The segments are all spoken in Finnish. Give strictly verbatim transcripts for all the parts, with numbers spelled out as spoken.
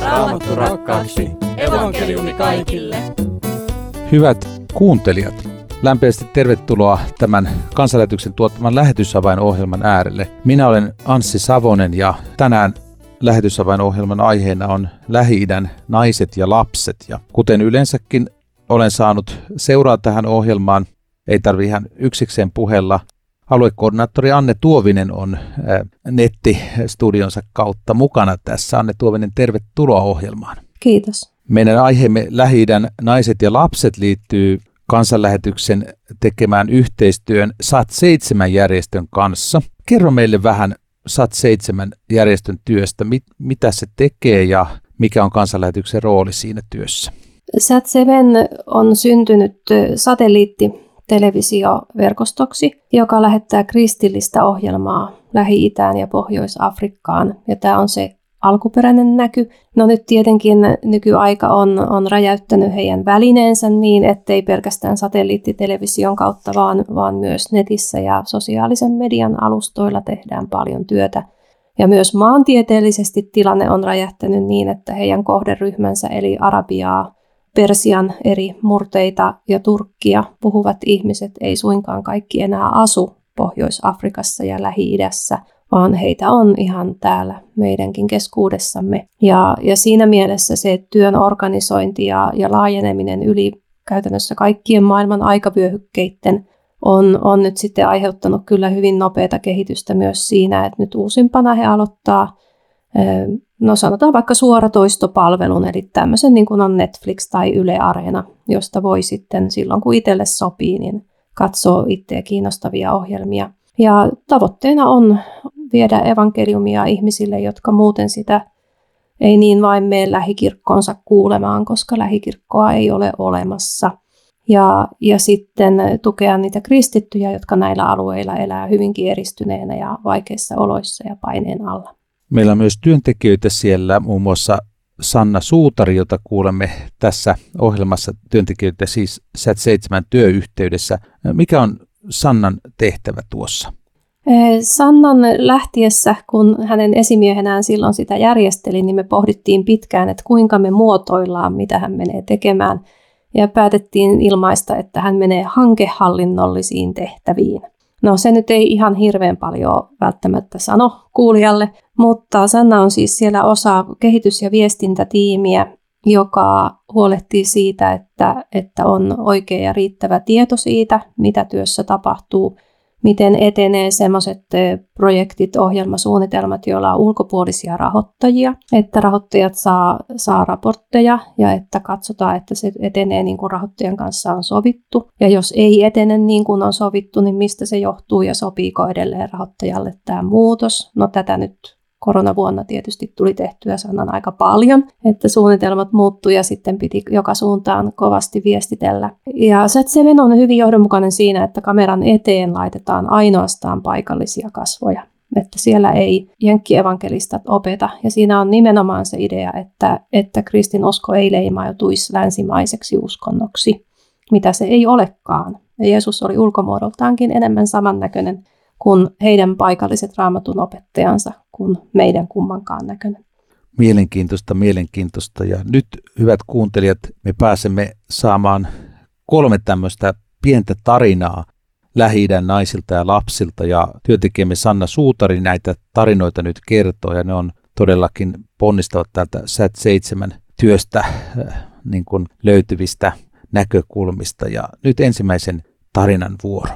Raamattu rakkaaksi. Evankeliumi kaikille. Hyvät kuuntelijat, lämpimästi tervetuloa tämän Kansanlähetyksen tuottaman Lähetysavain-ohjelman äärelle. Minä olen Anssi Savonen ja tänään Lähetysavain-ohjelman aiheena on Lähi-idän naiset ja lapset. Ja kuten yleensäkin olen saanut seuraa tähän ohjelmaan, ei tarvitse ihan yksikseen puhella. Aluekoordinaattori Anne Tuovinen on nettistudionsa kautta mukana tässä. Anne Tuovinen, tervetuloa ohjelmaan. Kiitos. Meidän aiheemme Lähi-idän naiset ja lapset liittyy Kansanlähetyksen tekemään yhteistyön S A T seitsemän järjestön kanssa. Kerro meille vähän S A T seitsemän järjestön työstä, mit, mitä se tekee ja mikä on Kansanlähetyksen rooli siinä työssä. S A T seitsemän on syntynyt satelliittitelevisioverkostoksi, joka lähettää kristillistä ohjelmaa Lähi-Itään ja Pohjois-Afrikkaan. Ja tämä on se alkuperäinen näky. No nyt tietenkin nykyaika on, on räjäyttänyt heidän välineensä niin, ettei pelkästään satelliittitelevision kautta, vaan, vaan myös netissä ja sosiaalisen median alustoilla tehdään paljon työtä. Ja myös maantieteellisesti tilanne on räjähtänyt niin, että heidän kohderyhmänsä eli Arabiaa, Persian eri murteita ja Turkkia puhuvat ihmiset ei suinkaan kaikki enää asu Pohjois-Afrikassa ja Lähi-idässä, vaan heitä on ihan täällä meidänkin keskuudessamme. Ja, ja siinä mielessä se työn organisointi ja, ja laajeneminen yli käytännössä kaikkien maailman aikavyöhykkeiden on, on nyt sitten aiheuttanut kyllä hyvin nopeata kehitystä myös siinä, että nyt uusimpana he aloittaa, no sanotaan vaikka suoratoistopalvelun, eli tämmöisen niin kuin on Netflix tai Yle Areena, josta voi sitten silloin kun itselle sopii, niin katsoo itseä kiinnostavia ohjelmia. Ja tavoitteena on viedä evankeliumia ihmisille, jotka muuten sitä ei niin vain mene lähikirkkoonsa kuulemaan, koska lähikirkkoa ei ole olemassa. Ja, ja sitten tukea niitä kristittyjä, jotka näillä alueilla elää hyvinkin eristyneenä ja vaikeissa oloissa ja paineen alla. Meillä on myös työntekijöitä siellä, muun muassa Sanna Suutari, jota kuulemme tässä ohjelmassa, työntekijöitä siis S A T seitsemän työyhteydessä. Mikä on Sannan tehtävä tuossa? Sannan lähtiessä, kun hänen esimiehenään silloin sitä järjesteli, niin me pohdittiin pitkään, että kuinka me muotoillaan, mitä hän menee tekemään. Ja päätettiin ilmaista, että hän menee hankehallinnollisiin tehtäviin. No se nyt ei ihan hirveän paljon välttämättä sano kuulijalle, mutta Sanna on siis siellä osa kehitys- ja viestintätiimiä, joka huolehtii siitä, että, että on oikea ja riittävä tieto siitä, mitä työssä tapahtuu, miten etenee sellaiset projektit, ohjelmasuunnitelmat, joilla on ulkopuolisia rahoittajia, että rahoittajat saa, saa raportteja ja että katsotaan, että se etenee niin kuin rahoittajan kanssa on sovittu. Ja jos ei etene niin kuin on sovittu, niin mistä se johtuu ja sopiiko edelleen rahoittajalle tämä muutos. No tätä nyt koronavuonna tietysti tuli tehtyä Sannan aika paljon, että suunnitelmat muuttui ja sitten piti joka suuntaan kovasti viestitellä. Ja S A T seitsemän on hyvin johdonmukainen siinä, että kameran eteen laitetaan ainoastaan paikallisia kasvoja. Että siellä ei jenkkievankelistat opeta. Ja siinä on nimenomaan se idea, että, että kristinusko ei leimautuisi länsimaiseksi uskonnoksi, mitä se ei olekaan. Ja Jeesus oli ulkomuodoltaankin enemmän samannäköinen kuin heidän paikalliset raamatun opettajansa, kuin meidän kummankaan näköinen. Mielenkiintoista, mielenkiintoista. Ja nyt, hyvät kuuntelijat, me pääsemme saamaan kolme tämmöistä pientä tarinaa Lähi-idän naisilta ja lapsilta. Ja työntekijämme Sanna Suutari näitä tarinoita nyt kertoo, ja ne on todellakin ponnistavat täältä S A T seitsemän työstä äh, niin kuin löytyvistä näkökulmista. Ja nyt ensimmäisen tarinan vuoro.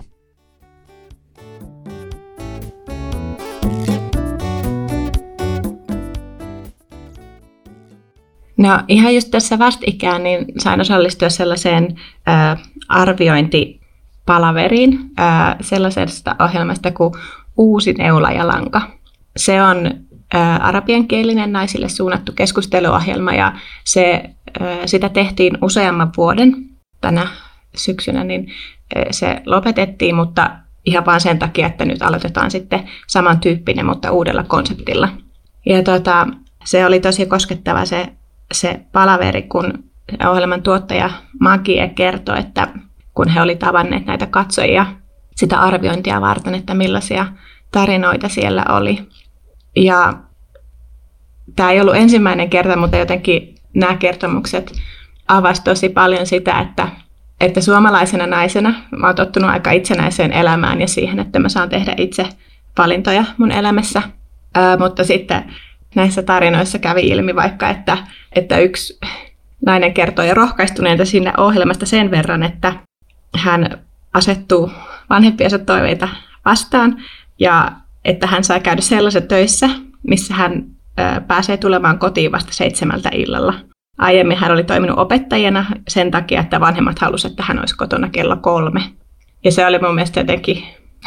No ihan just tässä vastikään niin sain osallistua sellaiseen äh, arviointipalaveriin äh, sellaisesta ohjelmasta kuin Uusi neula ja lanka. Se on äh, arabiankielinen naisille suunnattu keskusteluohjelma ja se, äh, sitä tehtiin useamman vuoden tänä syksynä, niin äh, se lopetettiin, mutta ihan vain sen takia, että nyt aloitetaan sitten samantyyppinen, mutta uudella konseptilla. Ja tota, se oli tosi koskettava se se palaveri, kun ohjelman tuottaja Magie kertoi, että kun he oli tavanneet näitä katsojia sitä arviointia varten, että millaisia tarinoita siellä oli. Ja tämä ei ollut ensimmäinen kerta, mutta jotenkin nämä kertomukset avasivat tosi paljon sitä, että, että suomalaisena naisena mä oon tottunut aika itsenäiseen elämään ja siihen, että mä saan tehdä itse valintoja mun elämässä. Ää, mutta sitten näissä tarinoissa kävi ilmi vaikka, että, että yksi nainen kertoi rohkaistuneenta sinne ohjelmasta sen verran, että hän asettuu vanhempiensa toiveita vastaan ja että hän saa käydä sellaisessa töissä, missä hän ää, pääsee tulemaan kotiin vasta seitsemältä illalla. Aiemmin hän oli toiminut opettajana sen takia, että vanhemmat halusivat, että hän olisi kotona kello kolme. Ja se oli mun mielestä jotenkin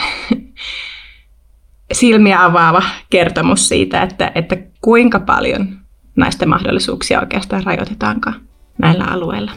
silmiä avaava kertomus siitä, että, että kuinka paljon naisten mahdollisuuksia oikeastaan rajoitetaankaan näillä alueilla.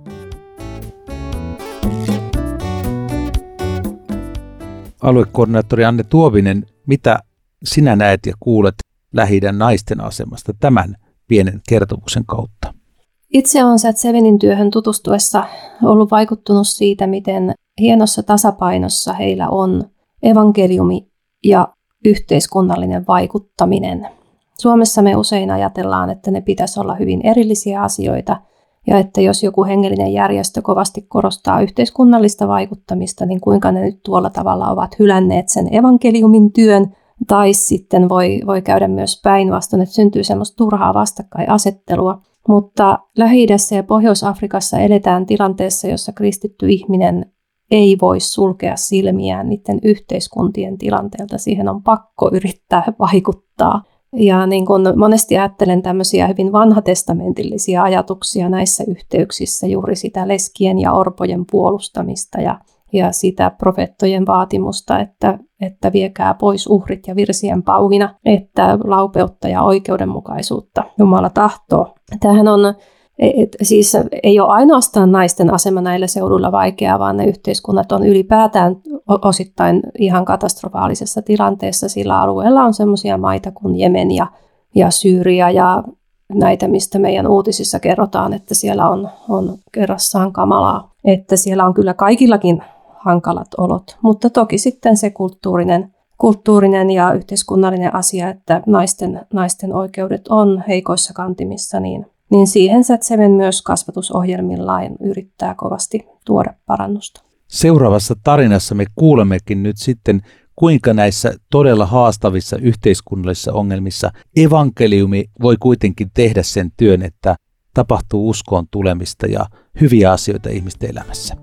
Aluekoordinaattori Anne Tuovinen, mitä sinä näet ja kuulet Lähi-idän naisten asemasta tämän pienen kertomuksen kautta? Itse olen Sätsevenin työhön tutustuessa ollut vaikuttunut siitä, miten hienossa tasapainossa heillä on evankeliumi ja yhteiskunnallinen vaikuttaminen. Suomessa me usein ajatellaan, että ne pitäisi olla hyvin erillisiä asioita ja että jos joku hengellinen järjestö kovasti korostaa yhteiskunnallista vaikuttamista, niin kuinka ne nyt tuolla tavalla ovat hylänneet sen evankeliumin työn, tai sitten voi, voi käydä myös päinvastoin, että syntyy semmoista turhaa vastakkainasettelua. Mutta Lähi-idässä ja Pohjois-Afrikassa eletään tilanteessa, jossa kristitty ihminen ei voi sulkea silmiään niiden yhteiskuntien tilanteelta. Siihen on pakko yrittää vaikuttaa. Ja niin kuin monesti ajattelen tämmöisiä hyvin vanhatestamentillisia ajatuksia näissä yhteyksissä, juuri sitä leskien ja orpojen puolustamista ja, ja sitä profeettojen vaatimusta, että, että viekää pois uhrit ja virsien pauhina, että laupeutta ja oikeudenmukaisuutta Jumala tahtoo. Tämähän on, et, siis ei ole ainoastaan naisten asema näillä seuduilla vaikeaa, vaan ne yhteiskunnat on ylipäätään osittain ihan katastrofaalisessa tilanteessa. Sillä alueella on semmoisia maita kuin Jemen ja, ja Syyria ja näitä, mistä meidän uutisissa kerrotaan, että siellä on, on kerrassaan kamalaa. Että siellä on kyllä kaikillakin hankalat olot, mutta toki sitten se kulttuurinen, kulttuurinen ja yhteiskunnallinen asia, että naisten, naisten oikeudet on heikoissa kantimissa, niin niin siihen Sätseven myös kasvatusohjelmillaan yrittää kovasti tuoda parannusta. Seuraavassa tarinassa me kuulemmekin nyt sitten, kuinka näissä todella haastavissa yhteiskunnallisissa ongelmissa evankeliumi voi kuitenkin tehdä sen työn, että tapahtuu uskoon tulemista ja hyviä asioita ihmisten elämässä.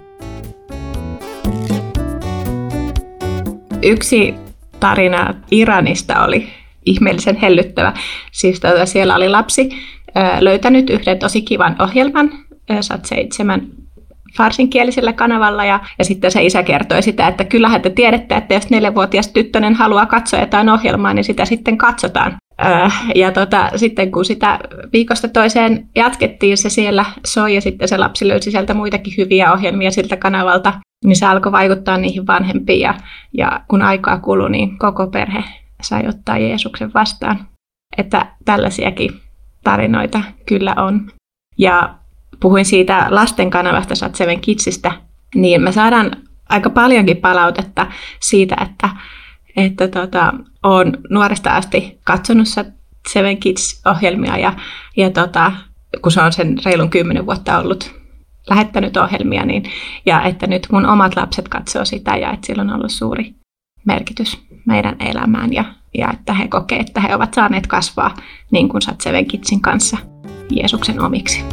Yksi tarina Iranista oli ihmeellisen hellyttävä. Siis tuota, siellä oli lapsi löytänyt yhden tosi kivan ohjelman, Sat seitsemän farsinkielisellä kanavalla, ja, ja sitten se isä kertoi sitä, että kyllähän te tiedätte, että jos neljävuotias tyttönen haluaa katsoa jotain ohjelmaa, niin sitä sitten katsotaan. Ja tota, sitten kun sitä viikosta toiseen jatkettiin, se siellä soi, ja sitten se lapsi löysi sieltä muitakin hyviä ohjelmia siltä kanavalta, niin se alkoi vaikuttaa niihin vanhempiin, ja, ja kun aikaa kului, niin koko perhe sai ottaa Jeesuksen vastaan. Että tällaisiakin tarinoita kyllä on. Ja puhuin siitä lasten kanavasta Sat-Seven Kidsistä, niin me saadaan aika paljonkin palautetta siitä, että, että tota, olen nuoresta asti katsonut Sat-Seven Kids-ohjelmia ja, ja tota, kun se on sen reilun kymmenen vuotta ollut lähettänyt ohjelmia, niin, ja että nyt mun omat lapset katsoo sitä ja että sillä on ollut suuri merkitys meidän elämään ja, ja että he kokee, että he ovat saaneet kasvaa niin kuin Sat-Seven Kidsin kanssa Jeesuksen omiksi.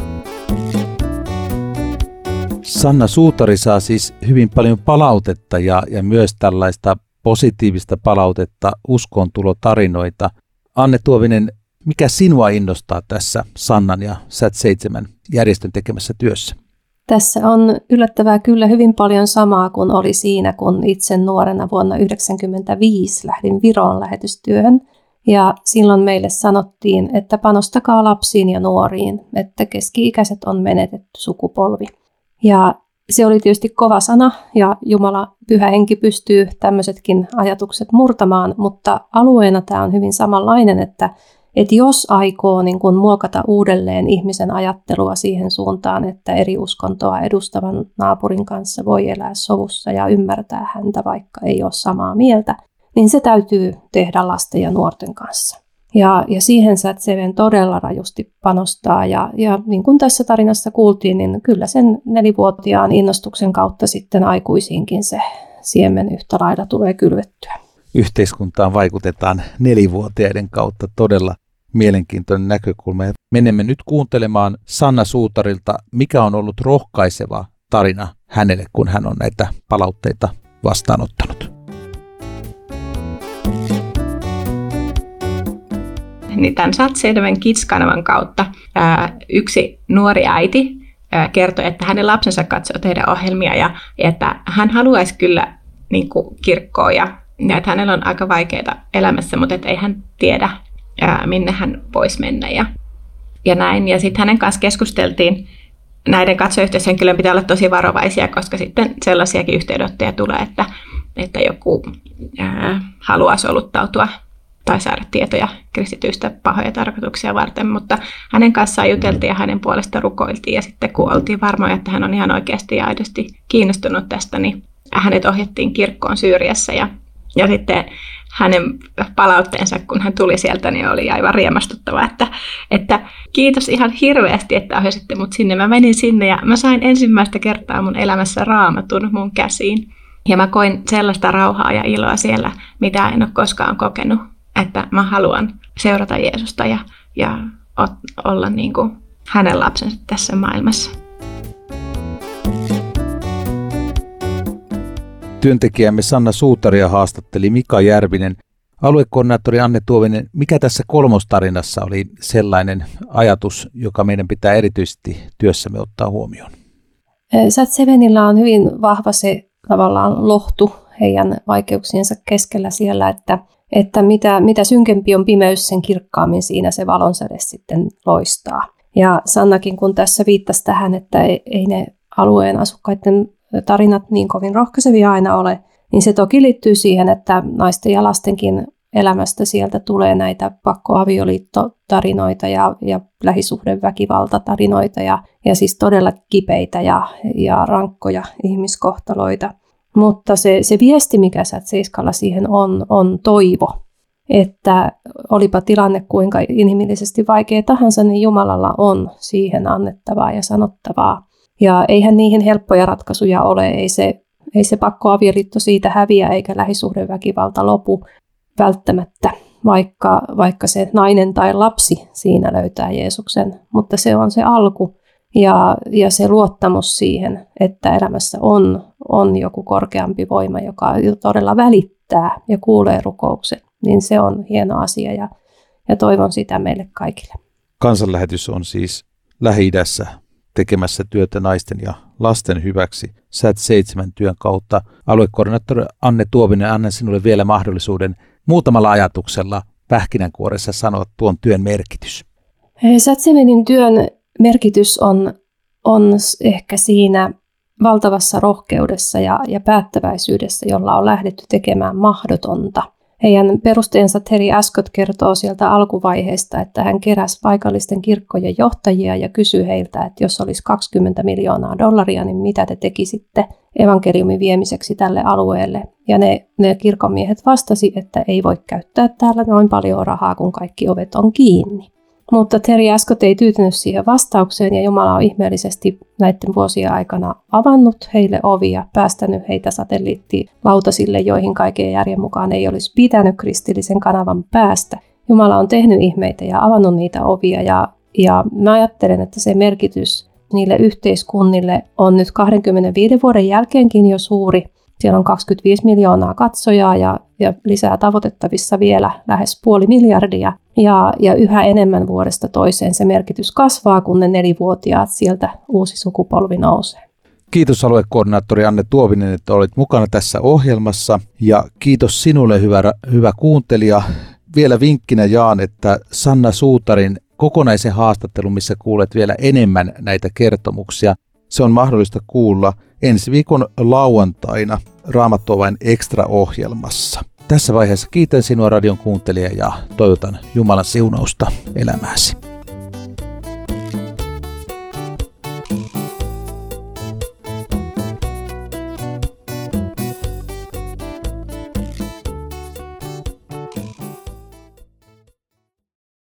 Sanna Suutari saa siis hyvin paljon palautetta ja, ja myös tällaista positiivista palautetta, uskoontulotarinoita. Anne Tuovinen, mikä sinua innostaa tässä Sannan ja Sat seitsemän järjestön tekemässä työssä? Tässä on yllättävää kyllä hyvin paljon samaa kuin oli siinä, kun itse nuorena vuonna yhdeksänkymmentäviisi lähdin Viroon lähetystyöhön. Ja silloin meille sanottiin, että panostakaa lapsiin ja nuoriin, että keski-ikäiset on menetetty sukupolvi. Ja se oli tietysti kova sana ja Jumala, Pyhä Henki pystyy tämmöisetkin ajatukset murtamaan, mutta alueena tämä on hyvin samanlainen, että, että jos aikoo niin kun muokata uudelleen ihmisen ajattelua siihen suuntaan, että eri uskontoa edustavan naapurin kanssa voi elää sovussa ja ymmärtää häntä, vaikka ei ole samaa mieltä, niin se täytyy tehdä lasten ja nuorten kanssa. Ja, ja siihen Sätseven todella rajusti panostaa. Ja, ja niin kuin tässä tarinassa kuultiin, niin kyllä sen nelivuotiaan innostuksen kautta sitten aikuisiinkin se siemen yhtä lailla tulee kylvettyä. Yhteiskuntaan vaikutetaan nelivuotiaiden kautta, todella mielenkiintoinen näkökulma. Menemme nyt kuuntelemaan Sanna Suutarilta, mikä on ollut rohkaiseva tarina hänelle, kun hän on näitä palautteita vastaanottanut. Niin tämän Sätseven Kids-kanavan kautta ää, yksi nuori äiti ää, kertoi, että hänen lapsensa katsoo tehdä ohjelmia ja että hän haluaisi kyllä niin kuin kirkkoa ja, ja että hänellä on aika vaikeaa elämässä, mutta että ei hän tiedä, ää, minne hän voisi mennä ja, ja näin. Ja sitten hänen kanssa keskusteltiin. Näiden katsoyhteyshenkilöiden pitää olla tosi varovaisia, koska sitten sellaisiakin yhteydenottoja tulee, että, että joku ää, haluaa soluttautua tai saada tietoja kristityistä pahoja tarkoituksia varten, mutta hänen kanssaan juteltiin ja hänen puolesta rukoiltiin ja sitten kun oltiin varmoja, että hän on ihan oikeasti ja aidosti kiinnostunut tästä, niin hänet ohjattiin kirkkoon Syyriassa ja, ja sitten hänen palautteensa, kun hän tuli sieltä, niin oli aivan riemastuttava, että, että kiitos ihan hirveästi, että ohjasitte mut sinne. Mä menin sinne ja mä sain ensimmäistä kertaa mun elämässä Raamatun mun käsiin ja mä koin sellaista rauhaa ja iloa siellä, mitä en ole koskaan kokenut. Että mä haluan seurata Jeesusta ja, ja olla niin kuin hänen lapsensa tässä maailmassa. Työntekijämme Sanna Suutaria haastatteli Mika Järvinen. Aluekoordinaattori Anne Tuovinen, mikä tässä kolmostarinassa oli sellainen ajatus, joka meidän pitää erityisesti työssämme ottaa huomioon? Sätsevenillä on hyvin vahva se tavallaan lohtu heidän vaikeuksiensa keskellä siellä, että että mitä, mitä synkempi on pimeys, sen kirkkaammin siinä se valonsäde sitten loistaa. Ja Sannakin, kun tässä viittasi tähän, että ei, ei ne alueen asukkaiden tarinat niin kovin rohkaisevia aina ole, niin se toki liittyy siihen, että naisten ja lastenkin elämästä sieltä tulee näitä pakkoavioliittotarinoita ja, ja lähisuhdeväkivaltatarinoita ja, ja siis todella kipeitä ja, ja rankkoja ihmiskohtaloita. Mutta se, se viesti, mikä Sätseiskalla siihen on, on toivo, että olipa tilanne kuinka inhimillisesti vaikea tahansa, niin Jumalalla on siihen annettavaa ja sanottavaa. Ja eihän niihin helppoja ratkaisuja ole, ei se, ei se pakkoavioliitto siitä häviä eikä lähisuhdeväkivalta lopu välttämättä, vaikka, vaikka se nainen tai lapsi siinä löytää Jeesuksen. Mutta se on se alku. Ja, ja se luottamus siihen, että elämässä on, on joku korkeampi voima, joka todella välittää ja kuulee rukoukset, niin se on hieno asia ja, ja toivon sitä meille kaikille. Kansanlähetys on siis Lähi-idässä tekemässä työtä naisten ja lasten hyväksi Sät seitsemän työn kautta. Aluekoordinaattori Anne Tuovinen, annan sinulle vielä mahdollisuuden muutamalla ajatuksella pähkinänkuoressa sanoa tuon työn merkitys. Sätsevenin työn merkitys on, on ehkä siinä valtavassa rohkeudessa ja, ja päättäväisyydessä, jolla on lähdetty tekemään mahdotonta. Heidän perusteensa Terry Ascott kertoo sieltä alkuvaiheesta, että hän keräsi paikallisten kirkkojen johtajia ja kysyi heiltä, että jos olisi kaksikymmentä miljoonaa dollaria, niin mitä te tekisitte evankeliumin viemiseksi tälle alueelle. Ja ne, ne kirkonmiehet vastasi, että ei voi käyttää täällä noin paljon rahaa, kun kaikki ovet on kiinni. Mutta Terry Ascott ei tyytynyt siihen vastaukseen ja Jumala on ihmeellisesti näiden vuosien aikana avannut heille ovia, päästänyt heitä satelliittilautasille, joihin kaiken järjen mukaan ei olisi pitänyt kristillisen kanavan päästä. Jumala on tehnyt ihmeitä ja avannut niitä ovia ja, ja mä ajattelen, että se merkitys niille yhteiskunnille on nyt kaksikymmentäviisi vuoden jälkeenkin jo suuri. Siellä on kaksikymmentäviisi miljoonaa katsojaa ja, ja lisää tavoitettavissa vielä lähes puoli miljardia. Ja, ja yhä enemmän vuodesta toiseen se merkitys kasvaa, kun ne nelivuotiaat sieltä uusi sukupolvi nousee. Kiitos aluekoordinaattori Anne Tuovinen, että olit mukana tässä ohjelmassa. Ja kiitos sinulle, hyvä, hyvä kuuntelija. Vielä vinkkinä jaan, että Sanna Suutarin kokonaisen haastattelun, missä kuulet vielä enemmän näitä kertomuksia, se on mahdollista kuulla ensi viikon lauantaina Raamattuavain Extra-ohjelmassa. Tässä vaiheessa kiitän sinua radion kuuntelija ja toivotan Jumalan siunausta elämääsi.